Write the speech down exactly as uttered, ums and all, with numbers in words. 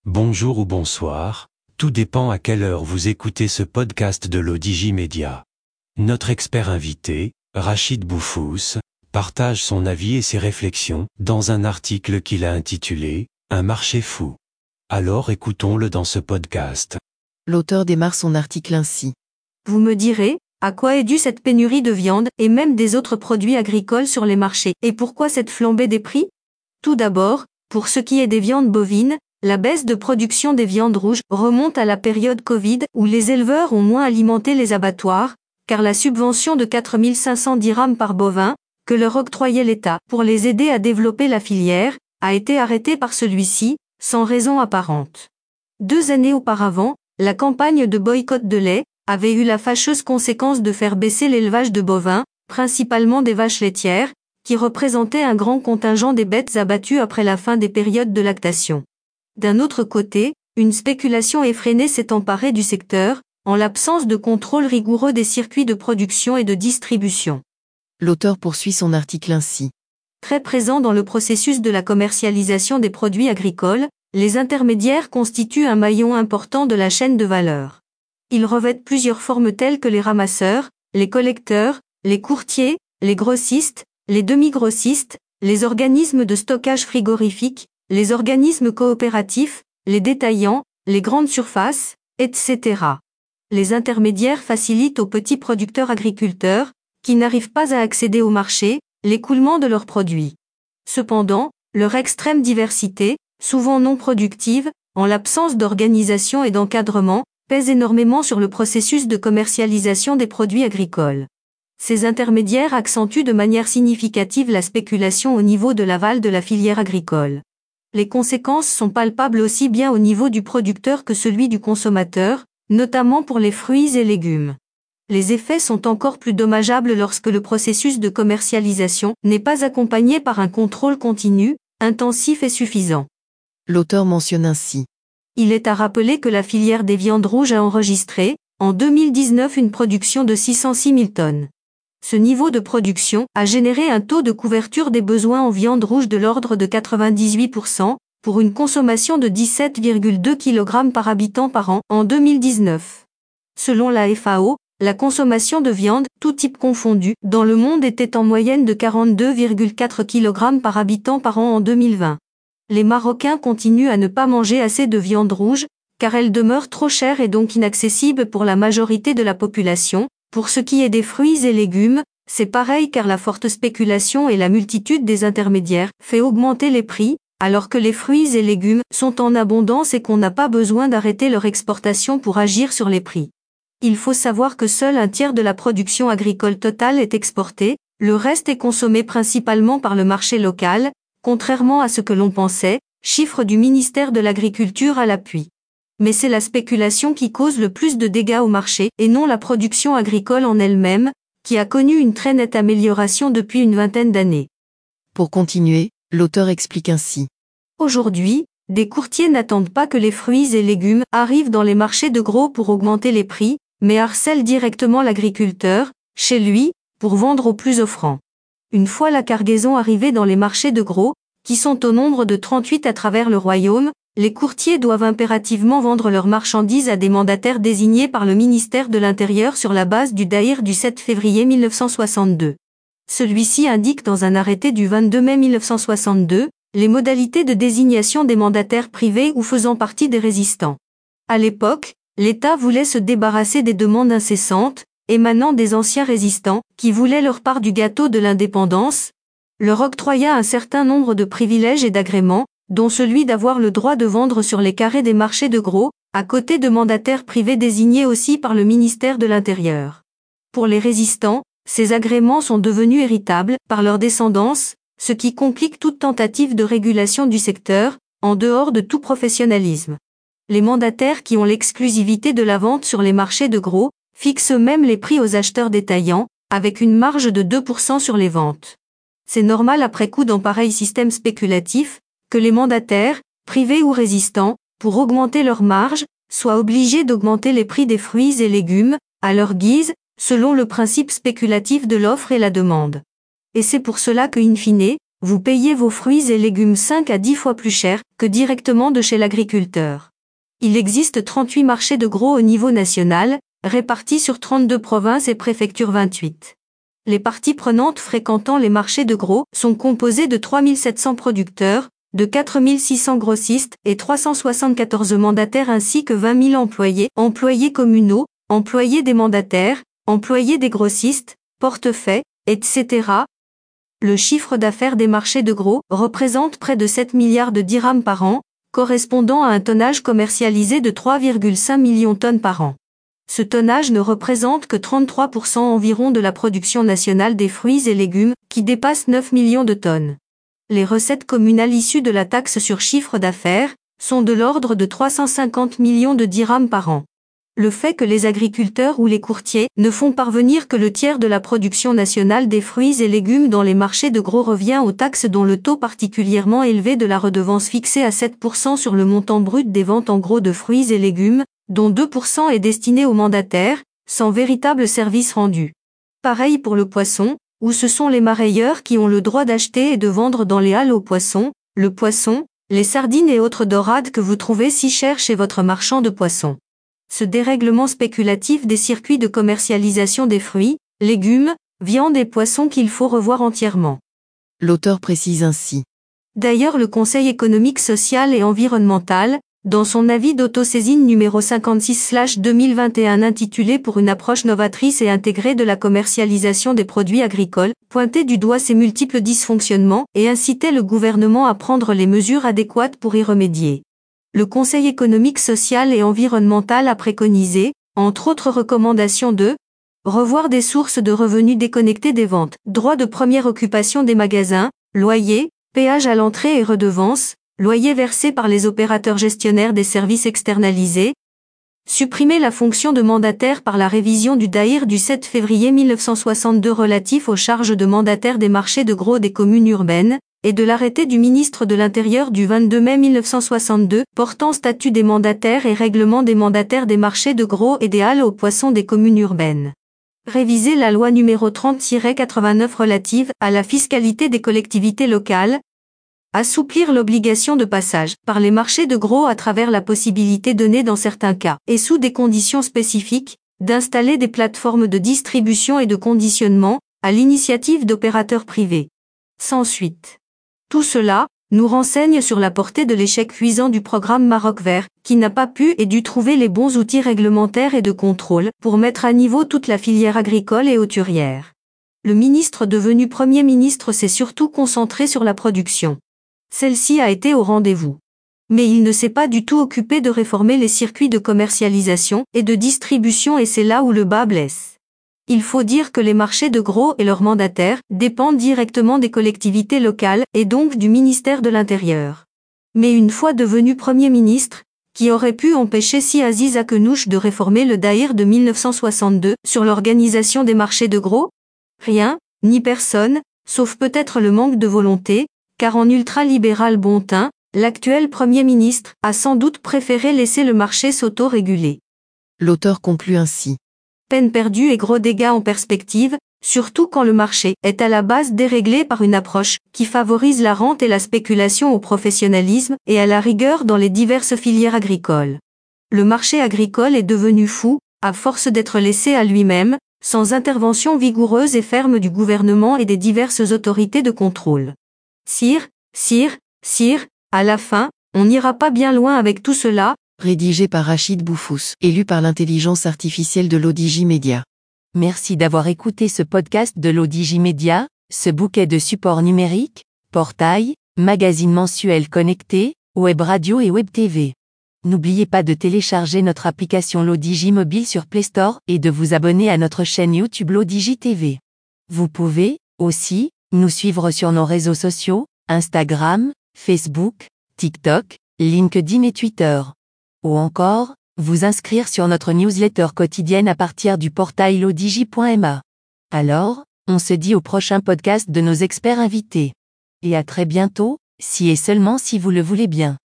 Bonjour ou bonsoir, tout dépend à quelle heure vous écoutez ce podcast de l'Odigimédia. Notre expert invité, Rachid Boufous, partage son avis et ses réflexions dans un article qu'il a intitulé « Un marché fou ». Alors écoutons-le dans ce podcast. L'auteur démarre son article ainsi. Vous me direz, à quoi est due cette pénurie de viande et même des autres produits agricoles sur les marchés, et pourquoi cette flambée des prix? Tout d'abord, pour ce qui est des viandes bovines, la baisse de production des viandes rouges remonte à la période Covid où les éleveurs ont moins alimenté les abattoirs, car la subvention de quatre mille cinq cents dirhams par bovin, que leur octroyait l'État pour les aider à développer la filière, a été arrêtée par celui-ci, sans raison apparente. Deux années auparavant, la campagne de boycott de lait avait eu la fâcheuse conséquence de faire baisser l'élevage de bovins, principalement des vaches laitières, qui représentaient un grand contingent des bêtes abattues après la fin des périodes de lactation. D'un autre côté, une spéculation effrénée s'est emparée du secteur, en l'absence de contrôle rigoureux des circuits de production et de distribution. L'auteur poursuit son article ainsi. Très présents dans le processus de la commercialisation des produits agricoles, les intermédiaires constituent un maillon important de la chaîne de valeur. Ils revêtent plusieurs formes telles que les ramasseurs, les collecteurs, les courtiers, les grossistes, les demi-grossistes, les organismes de stockage frigorifique, les organismes coopératifs, les détaillants, les grandes surfaces, et cetera. Les intermédiaires facilitent aux petits producteurs agriculteurs, qui n'arrivent pas à accéder au marché, l'écoulement de leurs produits. Cependant, leur extrême diversité, souvent non productive, en l'absence d'organisation et d'encadrement, pèse énormément sur le processus de commercialisation des produits agricoles. Ces intermédiaires accentuent de manière significative la spéculation au niveau de l'aval de la filière agricole. Les conséquences sont palpables aussi bien au niveau du producteur que celui du consommateur, notamment pour les fruits et légumes. Les effets sont encore plus dommageables lorsque le processus de commercialisation n'est pas accompagné par un contrôle continu, intensif et suffisant. L'auteur mentionne ainsi. Il est à rappeler que la filière des viandes rouges a enregistré, en deux mille dix-neuf, une production de six cent six mille tonnes. Ce niveau de production a généré un taux de couverture des besoins en viande rouge de l'ordre de quatre-vingt-dix-huit pour cent, pour une consommation de dix-sept virgule deux kilogrammes par habitant par an en deux mille dix-neuf. Selon la F A O, la consommation de viande, tout type confondu, dans le monde était en moyenne de quarante-deux virgule quatre kilogrammes par habitant par an en deux mille vingt. Les Marocains continuent à ne pas manger assez de viande rouge, car elle demeure trop chère et donc inaccessible pour la majorité de la population. Pour ce qui est des fruits et légumes, c'est pareil car la forte spéculation et la multitude des intermédiaires fait augmenter les prix, alors que les fruits et légumes sont en abondance et qu'on n'a pas besoin d'arrêter leur exportation pour agir sur les prix. Il faut savoir que seul un tiers de la production agricole totale est exportée, le reste est consommé principalement par le marché local, contrairement à ce que l'on pensait, chiffre du ministère de l'Agriculture à l'appui. Mais c'est la spéculation qui cause le plus de dégâts au marché et non la production agricole en elle-même, qui a connu une très nette amélioration depuis une vingtaine d'années. Pour continuer, l'auteur explique ainsi. Aujourd'hui, des courtiers n'attendent pas que les fruits et légumes arrivent dans les marchés de gros pour augmenter les prix, mais harcèlent directement l'agriculteur, chez lui, pour vendre au plus offrant. Une fois la cargaison arrivée dans les marchés de gros, qui sont au nombre de trente-huit à travers le royaume, les courtiers doivent impérativement vendre leurs marchandises à des mandataires désignés par le ministère de l'Intérieur sur la base du Daïr du sept février mille neuf cent soixante-deux. Celui-ci indique dans un arrêté du vingt-deux mai mille neuf cent soixante-deux, les modalités de désignation des mandataires privés ou faisant partie des résistants. À l'époque, l'État voulait se débarrasser des demandes incessantes, émanant des anciens résistants, qui voulaient leur part du gâteau de l'indépendance, leur octroya un certain nombre de privilèges et d'agréments, dont celui d'avoir le droit de vendre sur les carrés des marchés de gros, à côté de mandataires privés désignés aussi par le ministère de l'Intérieur. Pour les résistants, ces agréments sont devenus héritables par leur descendance, ce qui complique toute tentative de régulation du secteur, en dehors de tout professionnalisme. Les mandataires qui ont l'exclusivité de la vente sur les marchés de gros, fixent eux-mêmes les prix aux acheteurs détaillants, avec une marge de deux pour cent sur les ventes. C'est normal après coup dans pareil système spéculatif, que les mandataires, privés ou résistants, pour augmenter leur marge, soient obligés d'augmenter les prix des fruits et légumes, à leur guise, selon le principe spéculatif de l'offre et la demande. Et c'est pour cela que, in fine, vous payez vos fruits et légumes cinq à dix fois plus cher que directement de chez l'agriculteur. Il existe trente-huit marchés de gros au niveau national, répartis sur trente-deux provinces et préfectures vingt-huit. Les parties prenantes fréquentant les marchés de gros sont composées de trois mille sept cents producteurs, de quatre mille six cents grossistes et trois cent soixante-quatorze mandataires ainsi que vingt mille employés, employés communaux, employés des mandataires, employés des grossistes, portefeuilles, et cetera. Le chiffre d'affaires des marchés de gros représente près de sept milliards de dirhams par an, correspondant à un tonnage commercialisé de trois virgule cinq millions de tonnes par an. Ce tonnage ne représente que trente-trois pour cent environ de la production nationale des fruits et légumes, qui dépasse neuf millions de tonnes. Les recettes communales issues de la taxe sur chiffre d'affaires sont de l'ordre de trois cent cinquante millions de dirhams par an. Le fait que les agriculteurs ou les courtiers ne font parvenir que le tiers de la production nationale des fruits et légumes dans les marchés de gros revient aux taxes dont le taux particulièrement élevé de la redevance fixé à sept pour cent sur le montant brut des ventes en gros de fruits et légumes, dont deux pour cent est destiné aux mandataires, sans véritable service rendu. Pareil pour le poisson, où ce sont les marailleurs qui ont le droit d'acheter et de vendre dans les halles aux poissons, le poisson, les sardines et autres dorades que vous trouvez si chères chez votre marchand de poissons. Ce dérèglement spéculatif des circuits de commercialisation des fruits, légumes, viandes et poissons qu'il faut revoir entièrement. L'auteur précise ainsi. D'ailleurs le Conseil économique, social et environnemental, dans son avis d'autosaisine numéro cinquante-six slash deux mille vingt et un intitulé pour une approche novatrice et intégrée de la commercialisation des produits agricoles, pointait du doigt ces multiples dysfonctionnements et incitait le gouvernement à prendre les mesures adéquates pour y remédier. Le Conseil économique, social et environnemental a préconisé, entre autres recommandations de revoir des sources de revenus déconnectées des ventes, droits de première occupation des magasins, loyers, péages à l'entrée et redevances, loyers versés par les opérateurs gestionnaires des services externalisés, supprimer la fonction de mandataire par la révision du D A I R du sept février mille neuf cent soixante-deux relatif aux charges de mandataire des marchés de gros des communes urbaines, et de l'arrêté du ministre de l'Intérieur du vingt-deux mai mille neuf cent soixante-deux portant statut des mandataires et règlement des mandataires des marchés de gros et des halles aux poissons des communes urbaines. Réviser la loi numéro trente tiret quatre-vingt-neuf relative à la fiscalité des collectivités locales. Assouplir l'obligation de passage par les marchés de gros à travers la possibilité donnée dans certains cas, et sous des conditions spécifiques, d'installer des plateformes de distribution et de conditionnement, à l'initiative d'opérateurs privés. Sans suite. Tout cela nous renseigne sur la portée de l'échec cuisant du programme Maroc Vert, qui n'a pas pu et dû trouver les bons outils réglementaires et de contrôle pour mettre à niveau toute la filière agricole et hauturière. Le ministre devenu Premier ministre s'est surtout concentré sur la production. Celle-ci a été au rendez-vous. Mais il ne s'est pas du tout occupé de réformer les circuits de commercialisation et de distribution et c'est là où le bât blesse. Il faut dire que les marchés de gros et leurs mandataires dépendent directement des collectivités locales et donc du ministère de l'Intérieur. Mais une fois devenu Premier ministre, qui aurait pu empêcher si Aziz Akenouch de réformer le D A I R de mille neuf cent soixante-deux sur l'organisation des marchés de gros? Rien, ni personne, sauf peut-être le manque de volonté, car en ultralibéral bon teint, l'actuel Premier ministre a sans doute préféré laisser le marché s'auto-réguler. L'auteur conclut ainsi. Peine perdue et gros dégâts en perspective, surtout quand le marché est à la base déréglé par une approche qui favorise la rente et la spéculation au professionnalisme et à la rigueur dans les diverses filières agricoles. Le marché agricole est devenu fou, à force d'être laissé à lui-même, sans intervention vigoureuse et ferme du gouvernement et des diverses autorités de contrôle. Sire, sire, sire, à la fin, on n'ira pas bien loin avec tout cela. Rédigé par Rachid Boufous, élu par l'intelligence artificielle de l'O D J Media. Merci d'avoir écouté ce podcast de l'O D J Media, ce bouquet de supports numériques, portail, magazine mensuel connecté, web radio et web T V. N'oubliez pas de télécharger notre application l'O D J Mobile sur Play Store et de vous abonner à notre chaîne YouTube l'O D J T V. Vous pouvez, aussi, nous suivre sur nos réseaux sociaux, Instagram, Facebook, TikTok, LinkedIn et Twitter. Ou encore, vous inscrire sur notre newsletter quotidienne à partir du portail lodigi point m a. Alors, on se dit au prochain podcast de nos experts invités. Et à très bientôt, si et seulement si vous le voulez bien.